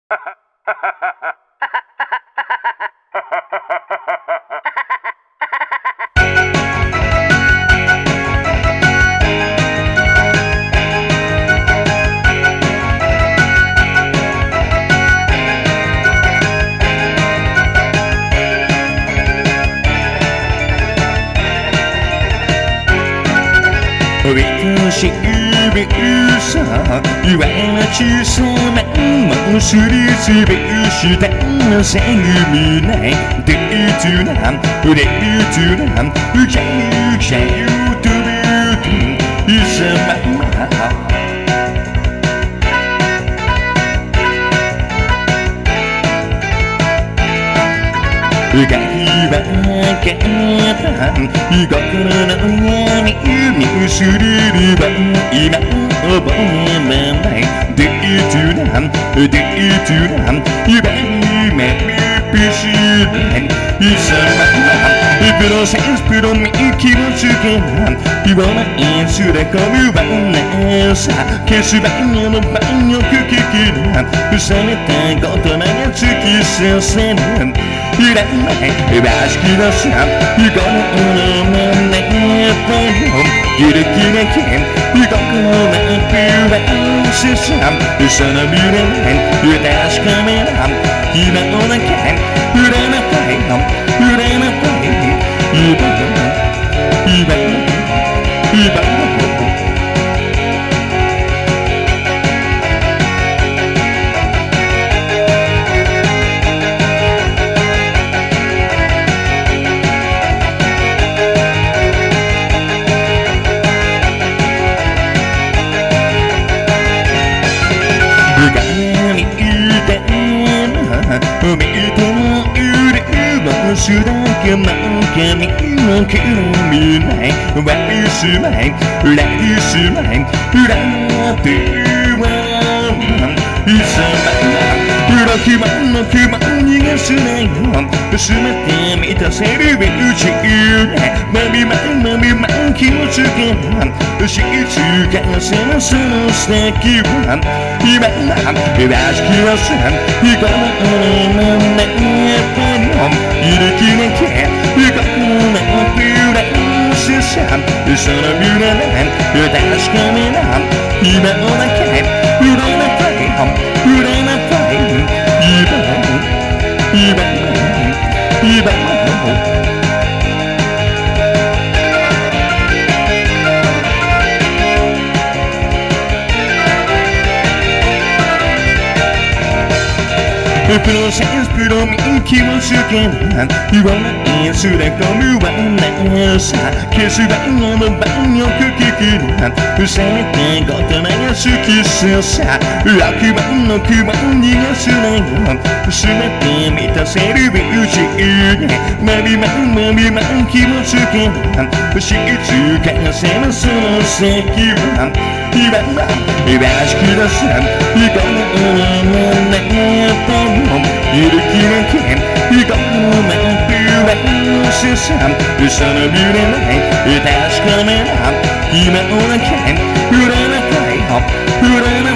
しびさ言わなちさまもすりつぶしたせぐみないデイトゥナンデイトゥナンジャイジャイトゥビイサママがいばけた心の闇にすりりば今覚えまないデイトゥナンデイトゥナン夢に目ピシないいさまプロセスプロミ気をつけない言わないすらこむわなさ消すばんのばんよく聞きな冷めた言葉が突き刺せるいらないらしきのさこのままねぽよゆる気なけここまではしさその未来確かめな今の中売れなたいの売れなたい今見ても揺れもすだけなんか見もく見ないワイスマイライスマイラってはいさま裏気満の雲逃がすなよ全て満たせる宇宙まみまんまみまん気をつけな静かせなその先は今らしきはさこのままねゆる気なけここまでしさその未来確かめな今の中売れなたい売れなたい今プロセスプロミ気をつけな言わないすらこむわなさ消すばんの番よく聞きな冷めた言葉が好きさ悪魔の雲逃がすなよ全て満たせる宇宙まみまんまみまん気をつけな静かせなその先は今らしきださこのままねゆる気なけこのまましさその未来確かめな今の中売れなたい売れな